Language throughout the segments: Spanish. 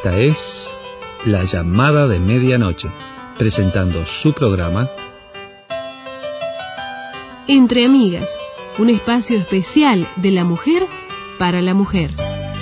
Esta es La Llamada de Medianoche, presentando su programa Entre Amigas, un espacio especial de la mujer para la mujer.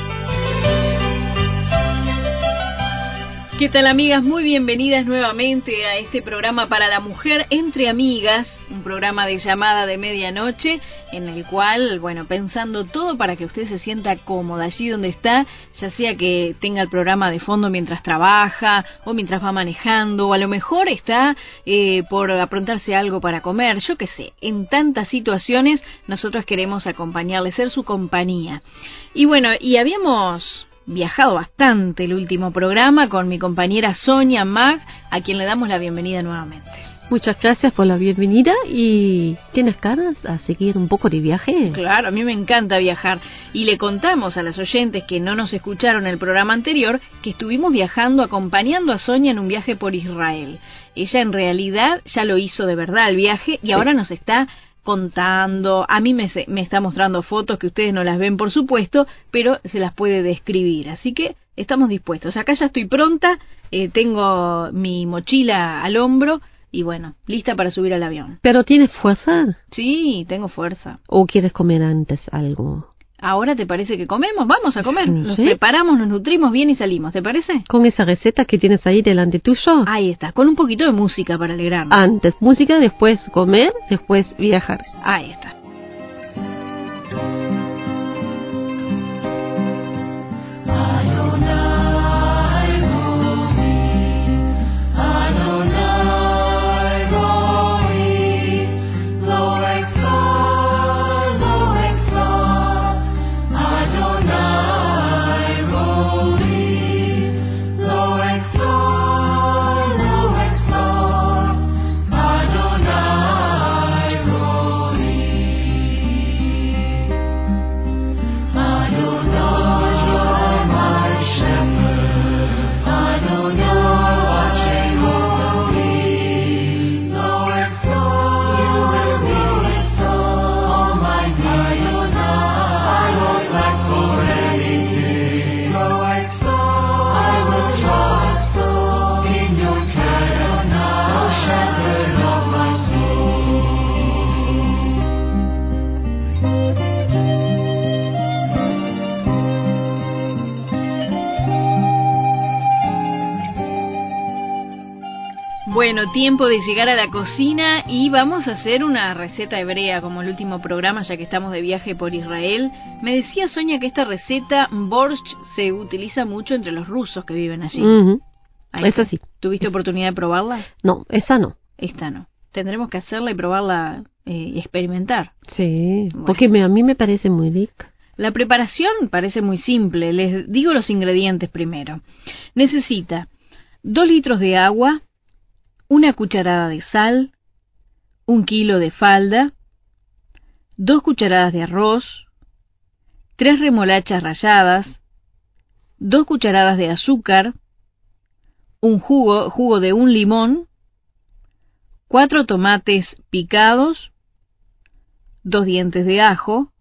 ¿Qué tal, amigas? Muy bienvenidas nuevamente a este programa para la mujer Entre Amigas, un programa de llamada de medianoche en el cual, pensando todo para que usted se sienta cómoda allí donde está, ya sea que tenga el programa de fondo mientras trabaja o mientras va manejando, o a lo mejor está por aprontarse algo para comer, yo qué sé. En tantas situaciones nosotros queremos acompañarle, ser su compañía. Y habíamos viajado bastante el último programa con mi compañera Sonia Mag, a quien le damos la bienvenida nuevamente. Muchas gracias por la bienvenida. ¿Y tienes ganas a seguir un poco de viaje? Claro, a mí me encanta viajar. Y le contamos a las oyentes que no nos escucharon el programa anterior que estuvimos viajando, acompañando a Sonia en un viaje por Israel. Ella en realidad ya lo hizo de verdad el viaje y ahora nos está contando. A mí me está mostrando fotos que ustedes no las ven, por supuesto, pero se las puede describir. Así que estamos dispuestos. Acá ya estoy pronta, tengo mi mochila al hombro y lista para subir al avión. ¿Pero tienes fuerza? Sí, tengo fuerza. ¿O quieres comer antes algo? ¿Ahora te parece que comemos? Vamos a comer. No Nos sé. preparamos, nos nutrimos bien y salimos, ¿te parece? ¿Con esa receta que tienes ahí delante tuyo? Ahí está, con un poquito de música para alegrarnos. Antes música, después comer, después viajar. Ahí está. Tiempo de llegar a la cocina y vamos a hacer una receta hebrea como el último programa, ya que estamos de viaje por Israel. Me decía Sonia que esta receta, borscht, se utiliza mucho entre los rusos que viven allí. Esa sí. ¿Tuviste oportunidad de probarla? No, esa no. Esta no. Tendremos que hacerla y probarla y experimentar. Sí, porque a mí me parece muy rica. La preparación parece muy simple. Les digo los ingredientes primero. Necesita 2 litros de agua, 1 cucharada de sal, 1 kilo de falda, 2 cucharadas de arroz, 3 remolachas ralladas, 2 cucharadas de azúcar, un jugo de 1 limón, 4 tomates picados, 2 dientes de ajo,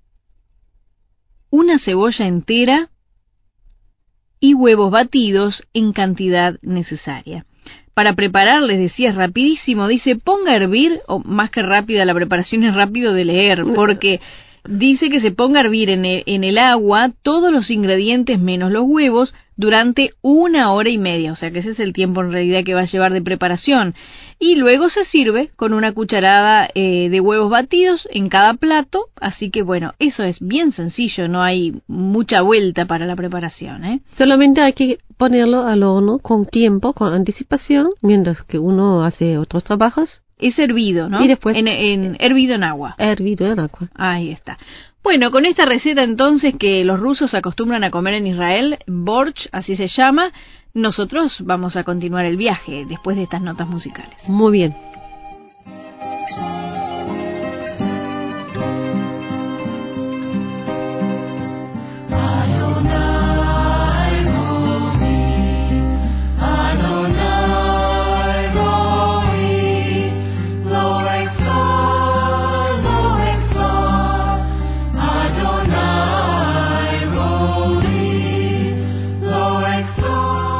1 cebolla entera y huevos batidos en cantidad necesaria. Para preparar, les decía, es rapidísimo. Dice, ponga a hervir, o más que rápida, la preparación es rápido de leer, porque dice que se ponga a hervir en el agua todos los ingredientes menos los huevos durante 1 hora y media. O sea que ese es el tiempo en realidad que va a llevar de preparación. Y luego se sirve con 1 cucharada de huevos batidos en cada plato. Así que eso es bien sencillo, no hay mucha vuelta para la preparación, Solamente hay que ponerlo al horno con tiempo, con anticipación, mientras que uno hace otros trabajos. Es hervido, ¿no? Y después hervido en agua. Hervido en agua. Ahí está. Con esta receta entonces que los rusos acostumbran a comer en Israel, borscht, así se llama, nosotros vamos a continuar el viaje después de estas notas musicales. Muy bien. Adonai, Roli, Lo Exalt.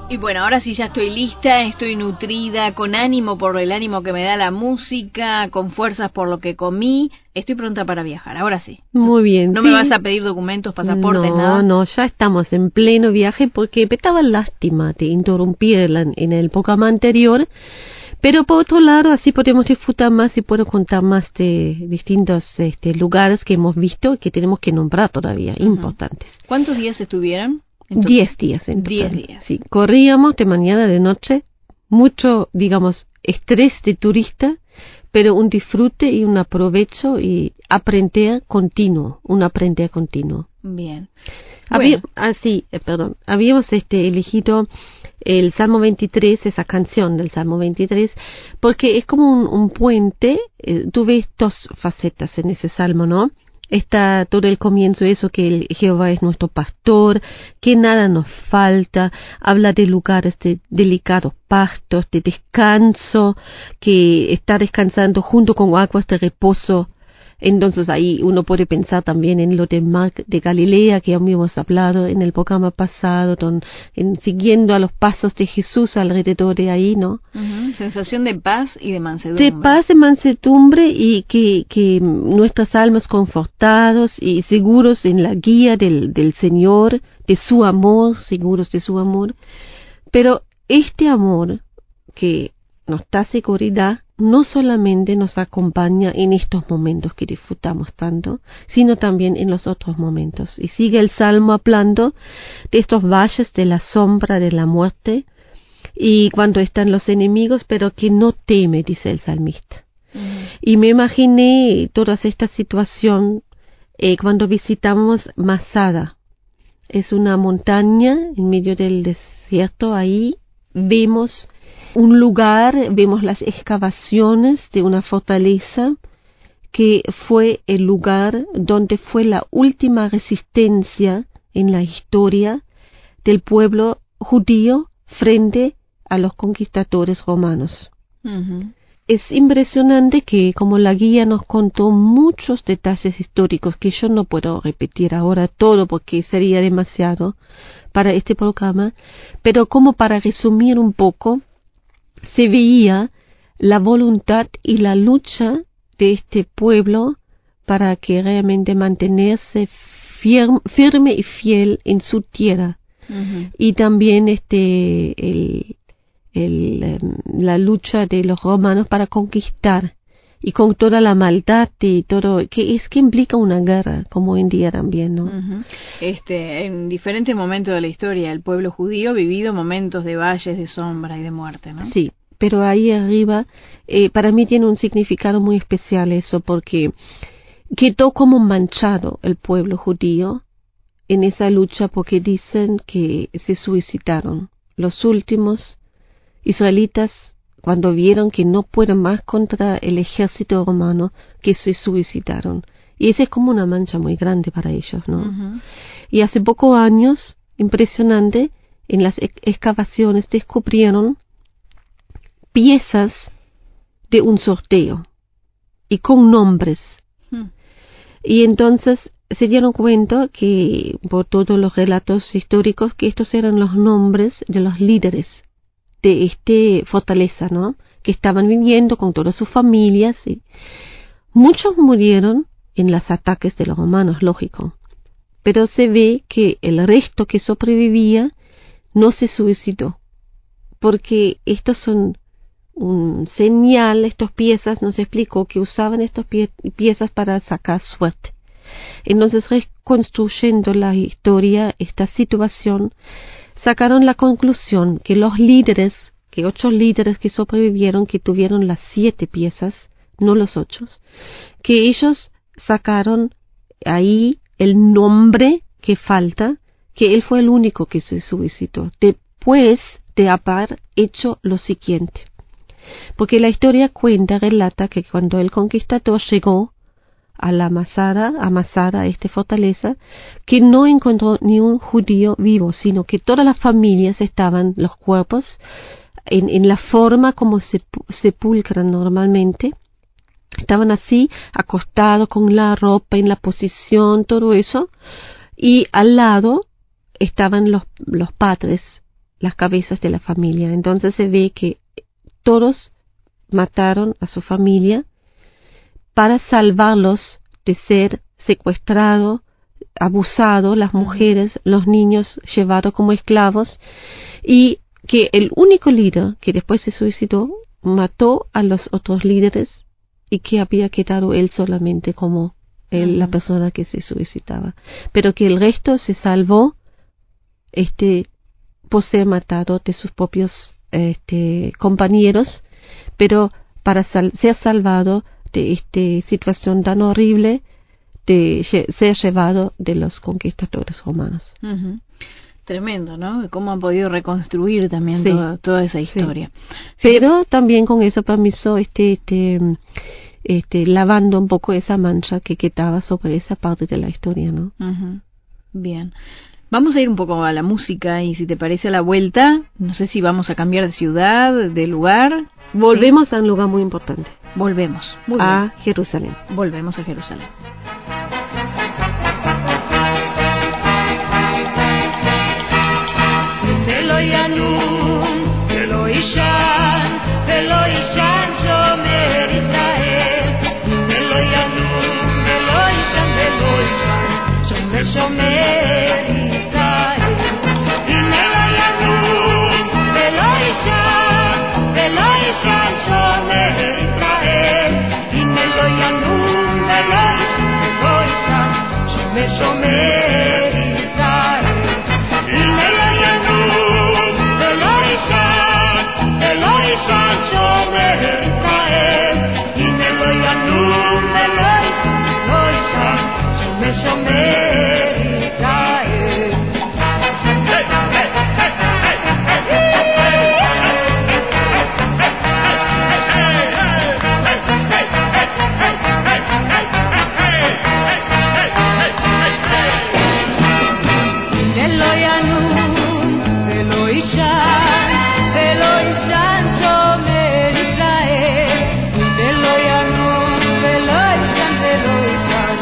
Y bueno, ahora sí ya estoy lista, estoy nutrida, con ánimo por el ánimo que me da la música, con fuerzas por lo que comí. Estoy pronta para viajar, ahora sí. Muy bien. ¿No sí. me vas a pedir documentos, pasaportes, nada? No, ya estamos en pleno viaje porque me estaba lástima de interrumpir en el programa anterior, pero por otro lado así podemos disfrutar más y puedo contar más de distintos lugares que hemos visto y que tenemos que nombrar todavía, importantes. ¿Cuántos días estuvieron? 10 días en total. 10 días. Sí, corríamos de mañana, de noche, mucho, digamos, estrés de turista, pero un disfrute y un aprovecho y aprender continuo, un aprender continuo. Bien. Bueno. Habíamos elegido el Salmo 23, esa canción del Salmo 23, porque es como un puente. Tú ves dos facetas en ese salmo, ¿no? Está todo el comienzo, eso que Jehová es nuestro pastor, que nada nos falta, habla de lugares de delicados pastos, de descanso, que está descansando junto con aguas de reposo. Entonces ahí uno puede pensar también en lo de Mar de Galilea, que habíamos hablado en el programa pasado, siguiendo a los pasos de Jesús alrededor de ahí, ¿no? Sensación de paz y de mansedumbre. De paz y mansedumbre y que nuestras almas confortados y seguros en la guía del Señor, de su amor, seguros de su amor. Pero este amor que nos da seguridad no solamente nos acompaña en estos momentos que disfrutamos tanto, sino también en los otros momentos. Y sigue el Salmo hablando de estos valles de la sombra de la muerte, y cuando están los enemigos, pero que no teme, dice el salmista. Y me imaginé toda esta situación cuando visitamos Masada. Es una montaña en medio del desierto, ahí vemos un lugar, vemos las excavaciones de una fortaleza que fue el lugar donde fue la última resistencia en la historia del pueblo judío frente a los conquistadores romanos. Es impresionante que, como la guía nos contó muchos detalles históricos que yo no puedo repetir ahora todo porque sería demasiado para este programa, pero como para resumir un poco, se veía la voluntad y la lucha de este pueblo para que realmente mantenerse firme y fiel en su tierra. Y también la lucha de los romanos para conquistar, y con toda la maldad y todo que implica una guerra, como hoy en día también, ¿no? En diferentes momentos de la historia el pueblo judío ha vivido momentos de valles de sombra y de muerte, ¿no? Sí, pero ahí arriba para mí tiene un significado muy especial eso, porque quedó como manchado el pueblo judío en esa lucha, porque dicen que se suicidaron. Los últimos israelitas, cuando vieron que no pueden más contra el ejército romano, que se suicidaron. Y esa es como una mancha muy grande para ellos, ¿no? Y hace pocos años, impresionante, en las excavaciones descubrieron piezas de un sorteo y con nombres. Y entonces se dieron cuenta que, por todos los relatos históricos, que estos eran los nombres de los líderes de fortaleza, ¿no? Que estaban viviendo con todas sus familias. Y muchos murieron en los ataques de los romanos, lógico. Pero se ve que el resto que sobrevivía no se suicidó, porque estos son un señal, estas piezas, nos explicó que usaban estas piezas para sacar suerte. Entonces, reconstruyendo la historia, esta situación, sacaron la conclusión que los líderes, que 8 líderes que sobrevivieron, que tuvieron las 7 piezas, no los 8, que ellos sacaron ahí el nombre que falta, que él fue el único que se suicidó, después de haber hecho lo siguiente. Porque la historia relata que cuando el conquistador llegó a Masada, esta fortaleza, que no encontró ni un judío vivo, sino que todas las familias estaban, los cuerpos, en la forma como se sepulcran normalmente, estaban así, acostados con la ropa en la posición, todo eso, y al lado estaban los padres las cabezas de la familia. Entonces se ve que todos mataron a su familia para salvarlos de ser secuestrados, abusados, las mujeres, los niños llevados como esclavos, y que el único líder que después se suicidó mató a los otros líderes y que había quedado él solamente como la persona que se suicidaba, pero que el resto se salvó por ser matado de sus propios compañeros, pero para ser salvado de esta situación tan horrible de ser llevado de los conquistadores romanos. Uh-huh. Tremendo, ¿no? Cómo han podido reconstruir también toda esa historia. Sí. Pero también con eso permiso lavando un poco esa mancha que quedaba sobre esa parte de la historia, ¿no? Uh-huh. Bien. Vamos a ir un poco a la música y si te parece a la vuelta, no sé si vamos a cambiar de ciudad, de lugar. Volvemos a un lugar muy importante. Volvemos. Muy a bien. Jerusalén. Volvemos a Jerusalén. ולא ינום, ולא יישן, ולא יישן שומר ישראל. ולא ינום, ולא יישן, ולא יישן, שומר ישראל. הנה לא ינום, ולא יישן, ולא יישן שומר ישראל. הנה לא ינום, ולא יישן, ולא יישן, שומר ישראל. הנה לא ינום, ולא יישן, ולא יישן שומר ישראל. הנה לא ינום, ולא יישן, ולא יישן, שומר ישראל. הנה לא ינום, ולא יישן, ולא יישן שומר ישראל. הנה לא ינום, ולא יישן, ולא יישן,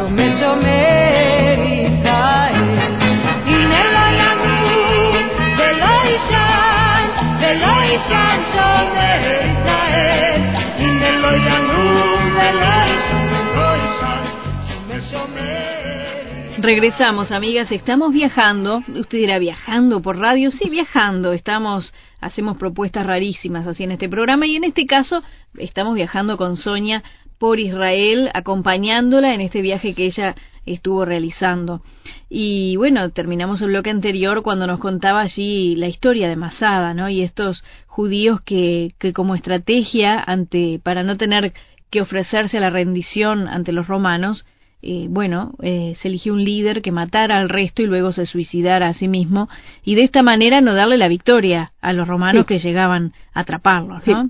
שומר ישראל. הנה לא ינום, ולא יישן, ולא יישן שומר ישראל. הנה לא ינום, ולא יישן, ולא יישן, שומר ישראל. Regresamos, amigas, estamos viajando. Usted dirá, ¿viajando por radio? Sí, viajando. Hacemos propuestas rarísimas así en este programa y en este caso estamos viajando con Sonia por Israel, acompañándola en este viaje que ella estuvo realizando. Y bueno, terminamos el bloque anterior cuando nos contaba allí la historia de Masada, ¿no? Y estos judíos que como estrategia para no tener que ofrecerse a la rendición ante los romanos, se eligió un líder que matara al resto y luego se suicidara a sí mismo y de esta manera no darle la victoria a los romanos que llegaban a atraparlos, ¿no?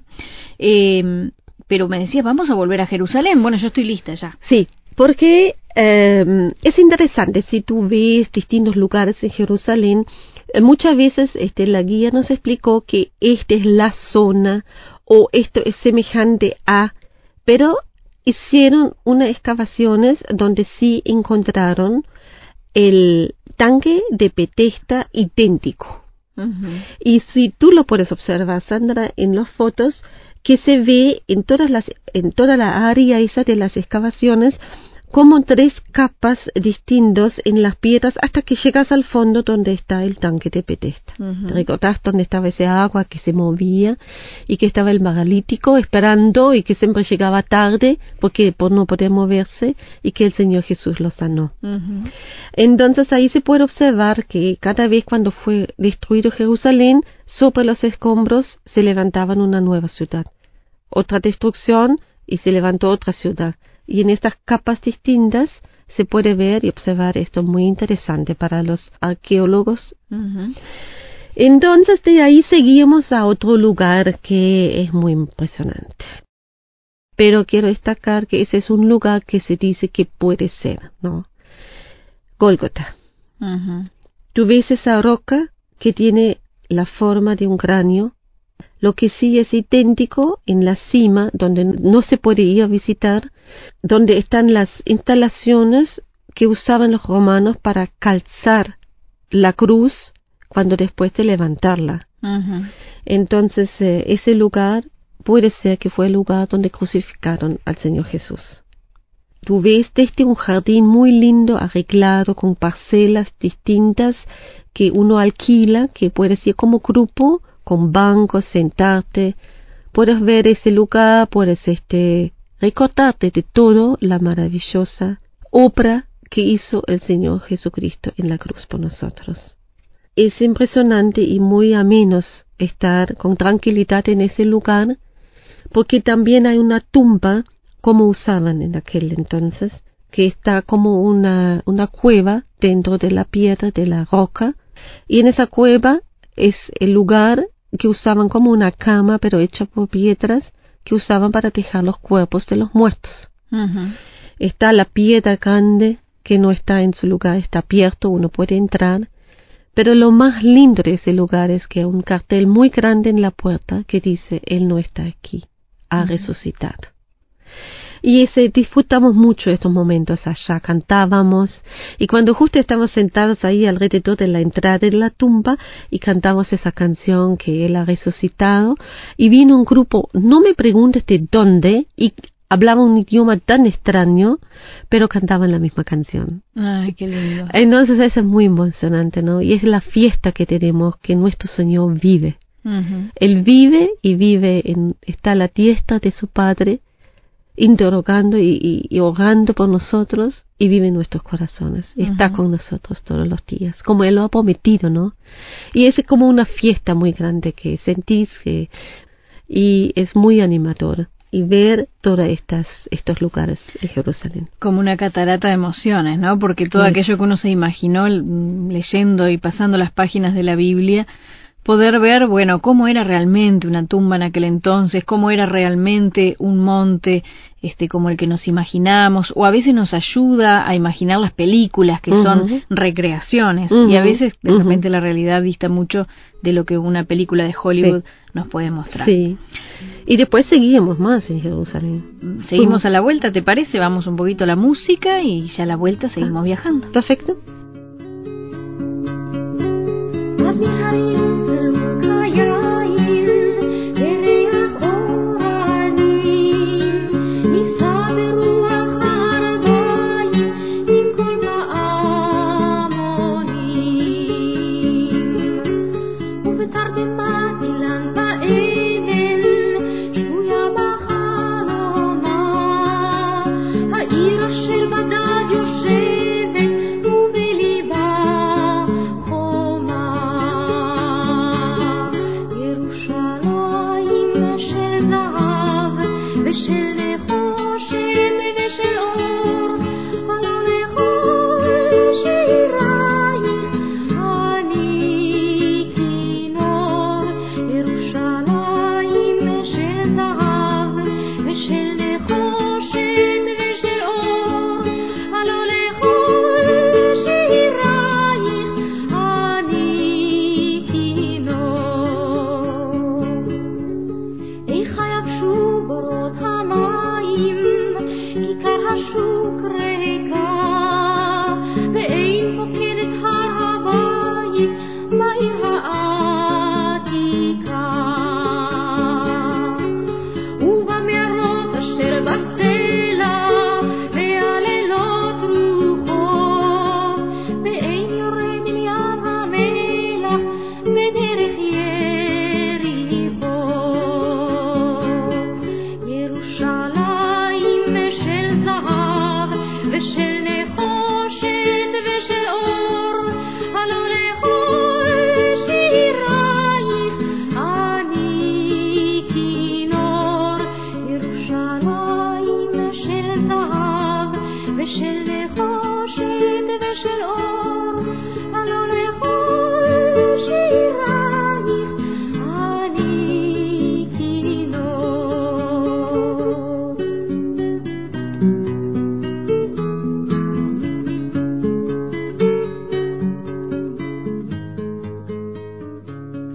Pero me decías, vamos a volver a Jerusalén. Bueno, yo estoy lista ya. Sí, porque es interesante, si tú ves distintos lugares en Jerusalén, muchas veces la guía nos explicó que esta es la zona o esto es semejante a, pero hicieron unas excavaciones donde sí encontraron el tanque de Betesda idéntico. Uh-huh. Y si tú lo puedes observar, Sandra, en las fotos, que se ve en toda la área esa de las excavaciones como 3 capas distintas en las piedras hasta que llegas al fondo donde está el tanque de Betesda. Uh-huh. ¿Te recordás donde estaba ese agua que se movía y que estaba el paralítico esperando y que siempre llegaba tarde por no poder moverse y que el Señor Jesús lo sanó? Uh-huh. Entonces ahí se puede observar que cada vez cuando fue destruido Jerusalén, sobre los escombros se levantaban una nueva ciudad. Otra destrucción y se levantó otra ciudad. Y en estas capas distintas se puede ver y observar esto muy interesante para los arqueólogos. Uh-huh. Entonces de ahí seguimos a otro lugar que es muy impresionante. Pero quiero destacar que ese es un lugar que se dice que puede ser, ¿no? Gólgota. Uh-huh. Tú ves esa roca que tiene la forma de un cráneo. Lo que sí es idéntico en la cima, donde no se puede ir a visitar, donde están las instalaciones que usaban los romanos para calzar la cruz cuando después de levantarla. Ujú. Entonces, ese lugar puede ser que fue el lugar donde crucificaron al Señor Jesús. Tú ves desde un jardín muy lindo, arreglado, con parcelas distintas que uno alquila, que puedes ir como grupo, con bancos, sentarte. Puedes ver ese lugar, puedes recordarte de todo la maravillosa obra que hizo el Señor Jesucristo en la cruz por nosotros. Es impresionante y muy ameno estar con tranquilidad en ese lugar, porque también hay una tumba, como usaban en aquel entonces, que está como una cueva dentro de la piedra, de la roca, y en esa cueva es el lugar que usaban como una cama, pero hecha por piedras, que usaban para dejar los cuerpos de los muertos. Ujú. Está la piedra grande, que no está en su lugar, está abierto, uno puede entrar, pero lo más lindo de ese lugar es que hay un cartel muy grande en la puerta que dice, Él no está aquí, ha resucitado. Y disfrutamos mucho estos momentos allá, cantábamos, y cuando justo estábamos sentados ahí alrededor de la entrada de la tumba, y cantamos esa canción que Él ha resucitado, y vino un grupo, no me preguntes de dónde, y hablaba un idioma tan extraño, pero cantaban la misma canción. Ay, qué lindo. Entonces eso es muy emocionante, ¿no? Y es la fiesta que tenemos, que nuestro Señor vive. Ujú. Él vive y vive, está a la diestra de su Padre, interrogando y orando por nosotros, y vive en nuestros corazones. Está con nosotros todos los días, como Él lo ha prometido, ¿no? Y es como una fiesta muy grande que sentís, y es muy animador. Y ver todos estos lugares en Jerusalén. Como una catarata de emociones, ¿no? Porque todo aquello que uno se imaginó leyendo y pasando las páginas de la Biblia, poder ver, bueno, cómo era realmente una tumba en aquel entonces, cómo era realmente un monte, como el que nos imaginamos, o a veces nos ayuda a imaginar las películas que son recreaciones, y a veces de repente la realidad dista mucho de lo que una película de Hollywood nos puede mostrar. Sí. Y después seguimos más en Jerusalén. Seguimos a la vuelta, ¿te parece? Vamos un poquito a la música y ya a la vuelta seguimos viajando. Perfecto. יושבת ומליבה חומה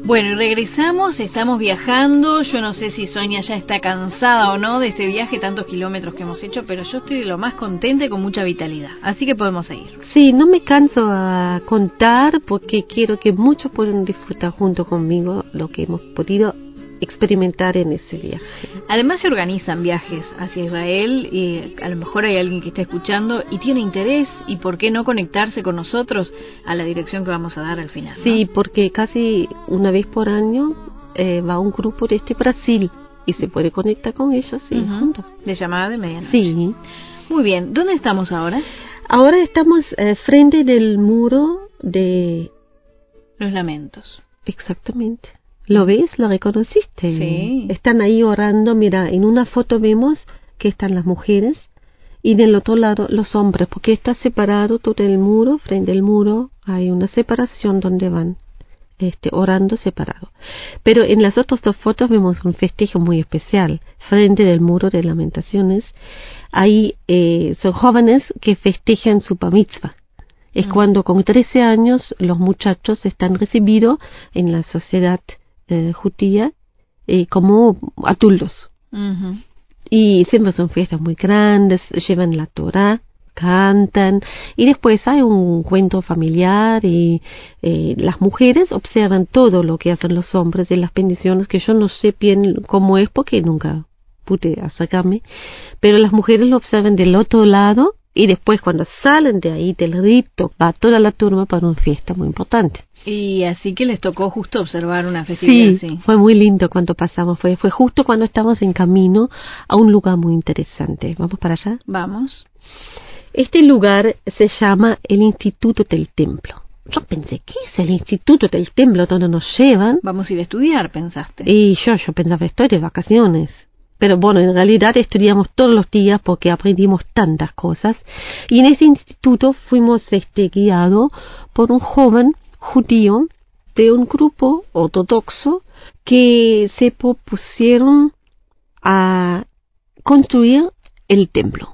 Bueno, y regresamos, estamos viajando. Yo no sé si Sonia ya está cansada o no de este viaje, tantos kilómetros que hemos hecho, pero yo estoy de lo más contenta y con mucha vitalidad. Así que podemos seguir. Sí, no me canso a contar porque quiero que muchos puedan disfrutar junto conmigo lo que hemos podido experimentar en ese viaje. Además se organizan viajes hacia Israel y a lo mejor hay alguien que está escuchando y tiene interés y por qué no conectarse con nosotros a la dirección que vamos a dar al final, ¿no? Sí, porque casi una vez por año va un grupo de Brasil y se puede conectar con ellos juntos. De llamada de medianoche. Sí. Muy bien, ¿dónde estamos ahora? Ahora estamos frente del muro de Los Lamentos. Exactamente. ¿Lo ves? ¿Lo reconociste? Sí. Están ahí orando. Mira, en una foto vemos que están las mujeres y del otro lado los hombres, porque está separado todo el muro. Frente al muro hay una separación donde van orando separado. Pero en las otras dos fotos vemos un festejo muy especial. Frente del muro de Lamentaciones, ahí son jóvenes que festejan su bar mitzvah. Es cuando con 13 años los muchachos están recibidos en la sociedad judía como adultos. Y siempre son fiestas muy grandes, llevan la Torah, cantan y después hay un cuento familiar y las mujeres observan todo lo que hacen los hombres y las bendiciones, que yo no sé bien cómo es porque nunca pude acercarme, pero las mujeres lo observan del otro lado y después cuando salen de ahí del rito va toda la turma para una fiesta muy importante. Y así que les tocó justo observar una festividad así. Sí, fue muy lindo cuando pasamos, fue justo cuando estábamos en camino a un lugar muy interesante. ¿Vamos para allá? Vamos. Este lugar se llama el Instituto del Templo. Yo pensé, ¿qué es el Instituto del Templo donde nos llevan? Vamos a ir a estudiar, pensaste. Y yo pensaba, estoy de vacaciones. Pero bueno, en realidad estudiamos todos los días porque aprendimos tantas cosas. Y en ese instituto fuimos guiados por un joven judío de un grupo ortodoxo que se propusieron a construir el templo.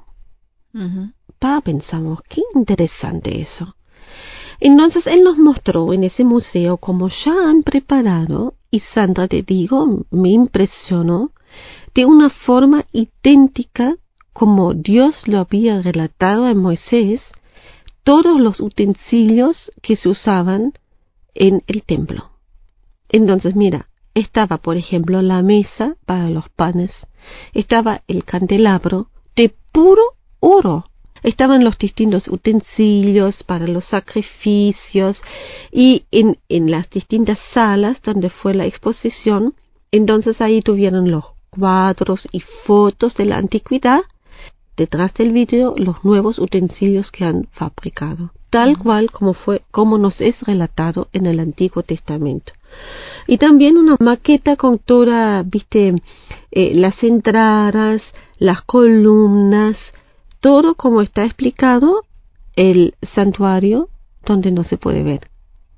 Pensamos, qué interesante eso. Entonces él nos mostró en ese museo cómo ya han preparado, y Sandra, te digo, me impresionó, de una forma idéntica como Dios lo había relatado a Moisés, todos los utensilios que se usaban en el templo. Entonces, mira, estaba, por ejemplo, la mesa para los panes, estaba el candelabro de puro oro, estaban los distintos utensilios para los sacrificios y en las distintas salas donde fue la exposición, entonces ahí tuvieron los cuadros y fotos de la antigüedad, detrás del vídeo los nuevos utensilios que han fabricado, tal cual como nos es relatado en el Antiguo Testamento. Y también una maqueta con toda, las entradas, las columnas, todo como está explicado el santuario donde no se puede ver.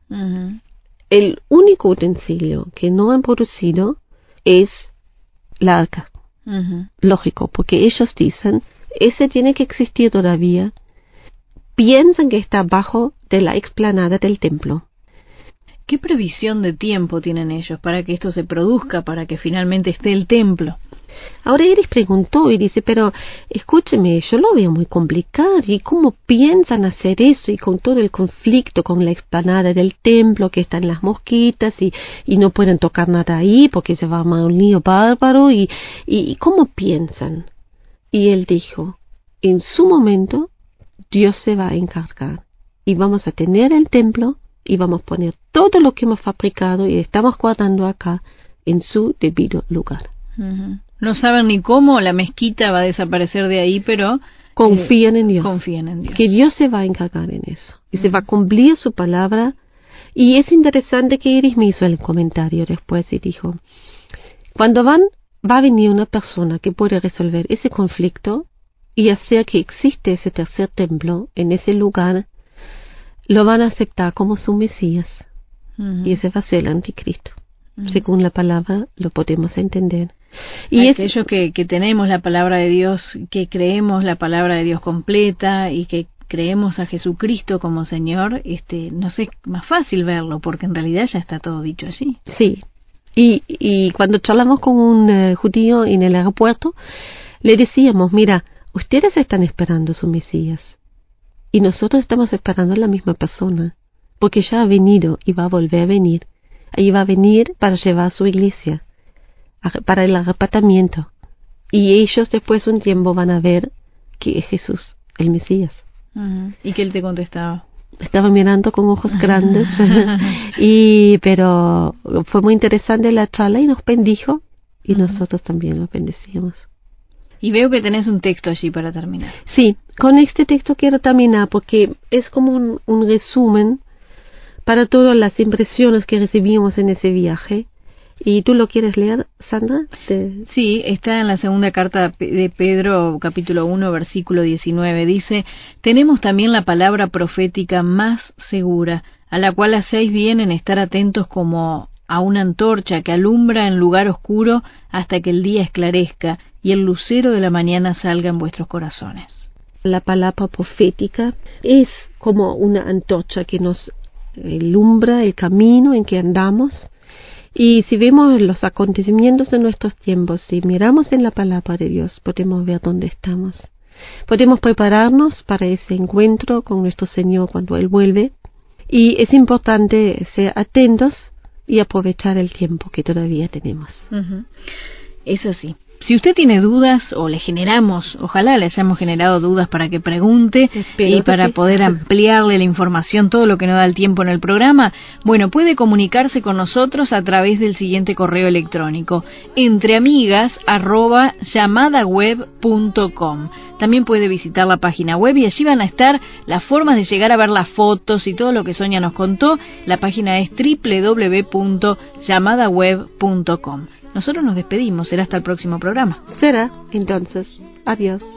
El único utensilio que no han producido es la arca. Lógico, porque ellos dicen, ese tiene que existir todavía. Piensan que está abajo de la explanada del templo. ¿Qué previsión de tiempo tienen ellos para que esto se produzca, para que finalmente esté el templo? Ahora Iris preguntó y dice, pero escúcheme, yo lo veo muy complicado. ¿Y cómo piensan hacer eso? Y con todo el conflicto con la explanada del templo, que están las mosquitas y no pueden tocar nada ahí porque se va a armar un lío bárbaro. ¿Y cómo piensan? Y él dijo, en su momento Dios se va a encargar y vamos a tener el templo y vamos a poner todo lo que hemos fabricado y estamos guardando acá en su debido lugar. No saben ni cómo la mezquita va a desaparecer de ahí, pero confían en Dios. Confían en Dios. Que Dios se va a encargar en eso. Y se va a cumplir su palabra. Y es interesante que Iris me hizo el comentario después y dijo, cuando va a venir una persona que puede resolver ese conflicto y hacer que existe ese tercer templo en ese lugar, lo van a aceptar como su Mesías. Y ese va a ser el anticristo. Según la palabra lo podemos entender. Y aquellos que tenemos la palabra de Dios, que creemos la palabra de Dios completa y que creemos a Jesucristo como Señor, nos es más fácil verlo, porque en realidad ya está todo dicho allí. Sí. Y cuando charlamos con un judío en el aeropuerto, le decíamos, mira, ustedes están esperando su Mesías y nosotros estamos esperando a la misma persona, porque ya ha venido y va a volver a venir. Y va a venir para llevar a su iglesia, para el arrebatamiento. Y ellos después un tiempo van a ver que es Jesús, el Mesías. ¿Y qué él te contestaba? Estaba mirando con ojos grandes, pero fue muy interesante la charla y nos bendijo, y nosotros también lo bendecimos. Y veo que tenés un texto allí para terminar. Sí, con este texto quiero terminar porque es como un resumen para todas las impresiones que recibimos en ese viaje. ¿Y tú lo quieres leer, Sandra? Sí, está en la segunda carta de Pedro, capítulo 1, versículo 19. Dice, tenemos también la palabra profética más segura, a la cual hacéis bien en estar atentos como a una antorcha que alumbra en lugar oscuro hasta que el día esclarezca y el lucero de la mañana salga en vuestros corazones. La palabra profética es como una antorcha que nos alumbra el camino en que andamos. Y si vemos los acontecimientos de nuestros tiempos, si miramos en la palabra de Dios, podemos ver dónde estamos. Podemos prepararnos para ese encuentro con nuestro Señor cuando Él vuelve. Y es importante ser atentos y aprovechar el tiempo que todavía tenemos. Es así. Si usted tiene dudas o le generamos, ojalá le hayamos generado dudas para que pregunte y para poder ampliarle la información, todo lo que no da el tiempo en el programa, bueno, puede comunicarse con nosotros a través del siguiente correo electrónico, entreamigas@llamadaweb.com. También puede visitar la página web y allí van a estar las formas de llegar a ver las fotos y todo lo que Sonia nos contó. La página es www.llamadaweb.com. Nosotros nos despedimos, será hasta el próximo programa. Será, entonces, adiós.